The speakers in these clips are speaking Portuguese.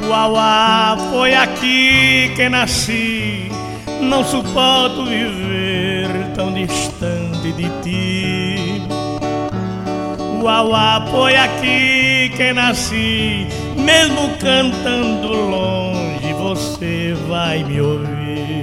Uauá, foi aqui que nasci. Não suporto viver tão distante de ti. Uauá, foi aqui que nasci. Mesmo cantando longe, você vai me ouvir.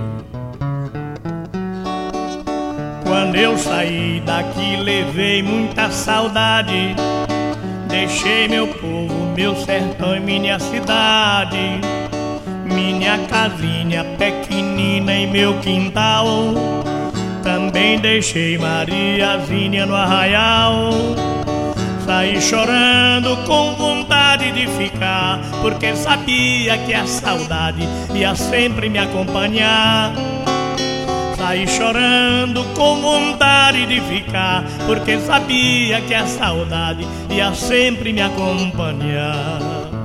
Quando eu saí daqui, levei muita saudade. Deixei meu povo, meu sertão e minha cidade. Minha casinha pequenina e meu quintal. Também deixei Mariazinha no arraial. Saí chorando com vontade de ficar, porque sabia que a saudade ia sempre me acompanhar. Saí chorando com vontade de ficar, porque sabia que a saudade ia sempre me acompanhar.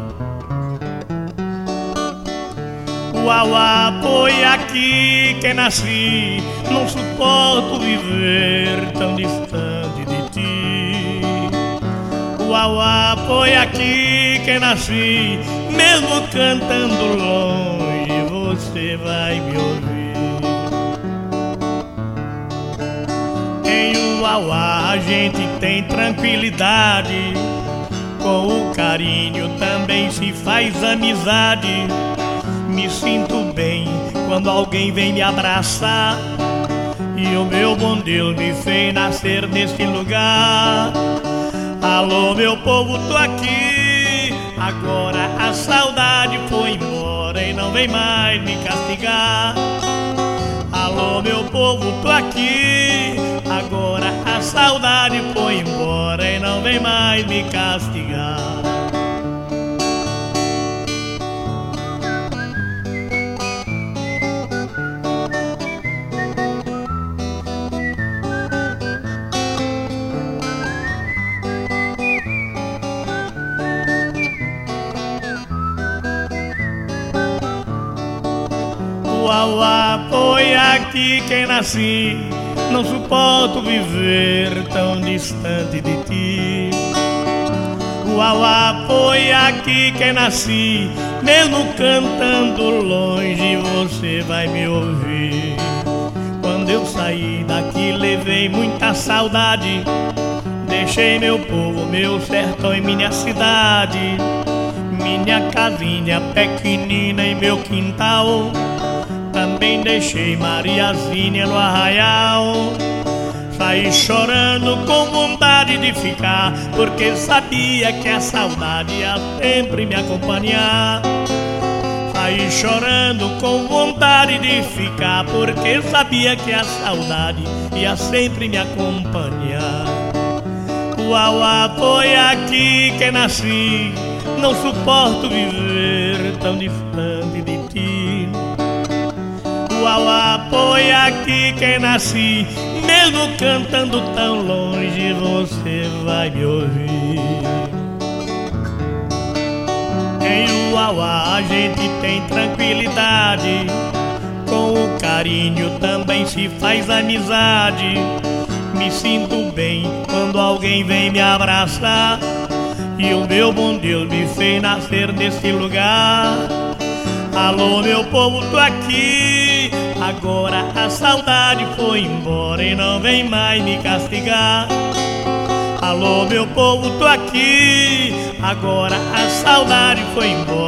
Uauá, foi aqui que nasci. Não suporto viver tão distante de ti. Uauá, foi aqui que nasci. Mesmo cantando longe, você vai me ouvir. Em Uauá a gente tem tranquilidade. Com o carinho também se faz amizade. Me sinto bem quando alguém vem me abraçar. E o meu bom Deus me fez nascer nesse lugar. Alô, meu povo, tô aqui. Agora a saudade foi embora e não vem mais me castigar. Alô, meu povo, tô aqui. Agora a saudade foi embora e não vem mais me castigar. Uauá, foi aqui que nasci. Não suporto viver tão distante de ti. Uauá, foi aqui que nasci. Mesmo cantando longe, você vai me ouvir. Quando eu saí daqui, levei muita saudade. Deixei meu povo, meu sertão e minha cidade. Minha casinha pequenina e meu quintal. Também deixei Mariazinha no arraial. Saí chorando com vontade de ficar, porque sabia que a saudade ia sempre me acompanhar. Saí chorando com vontade de ficar, porque sabia que a saudade ia sempre me acompanhar. Uauá, foi aqui que nasci. Não suporto viver tão distante de ti. Uauá, foi aqui que nasci. Mesmo cantando tão longe, você vai me ouvir. Em Uauá a gente tem tranquilidade. Com o carinho também se faz amizade. Me sinto bem quando alguém vem me abraçar. E o meu bom Deus me fez nascer nesse lugar. Alô, meu povo, tô aqui. Agora a saudade foi embora e não vem mais me castigar. Alô, meu povo, tô aqui. Agora a saudade foi embora